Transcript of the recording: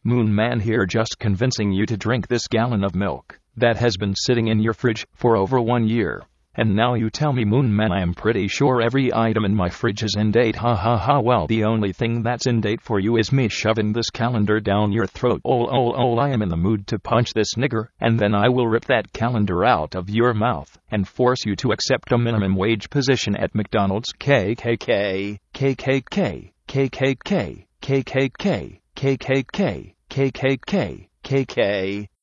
Moon Man here, just convincing you to drink this gallon of milk that has been sitting in your fridge for over 1 year. And now you tell me, Moon Man, I am pretty sure every item in my fridge is in date. Ha ha ha. Well, the only thing that's in date for you is me shoving this calendar down your throat. I am in the mood to punch this nigger, and then I will rip that calendar out of your mouth and force you to accept a minimum wage position at McDonald's. KKK, KKK, KKK, KKK, KKK, KKK, KK.